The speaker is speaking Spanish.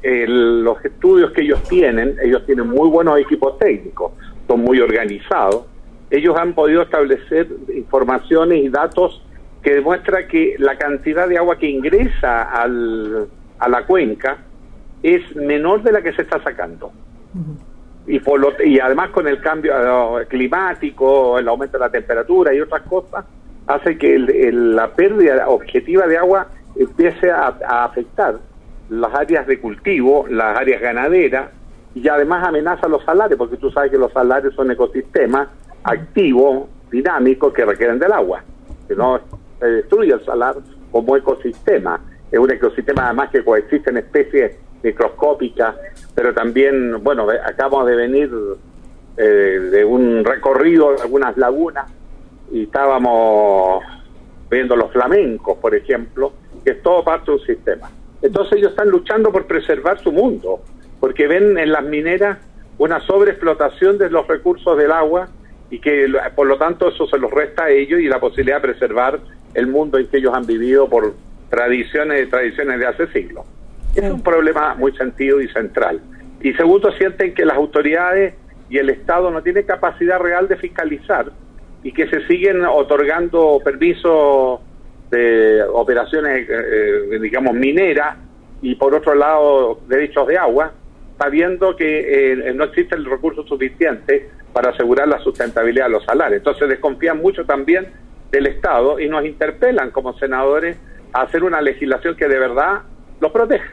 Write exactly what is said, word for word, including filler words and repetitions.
el, los estudios que ellos tienen, ellos tienen muy buenos equipos técnicos, son muy organizados, ellos han podido establecer informaciones y datos que demuestra que la cantidad de agua que ingresa al, a la cuenca es menor de la que se está sacando. Uh-huh. Y, por lo, y además con el cambio climático, el aumento de la temperatura y otras cosas, hace que el, el, la pérdida objetiva de agua empiece a, a afectar las áreas de cultivo, las áreas ganaderas, y además amenaza los salares, porque tú sabes que los salares son ecosistemas activos, dinámicos, que requieren del agua. Si no, se destruye el salar como ecosistema. Es un ecosistema además que coexisten especies microscópicas, pero también, bueno, acabamos de venir eh, de un recorrido de algunas lagunas y estábamos viendo los flamencos, por ejemplo, que es todo parte de un sistema. Entonces ellos están luchando por preservar su mundo, porque ven en las mineras una sobreexplotación de los recursos del agua y que por lo tanto eso se los resta a ellos y la posibilidad de preservar el mundo en que ellos han vivido por tradiciones tradiciones de hace siglos. Es un problema muy sentido y central. Y segundo, sienten que las autoridades y el Estado no tienen capacidad real de fiscalizar y que se siguen otorgando permisos de operaciones, eh, digamos, mineras y por otro lado derechos de agua, sabiendo que eh, no existe el recurso suficiente para asegurar la sustentabilidad de los salares. Entonces desconfían mucho también del Estado y nos interpelan como senadores a hacer una legislación que de verdad los proteja.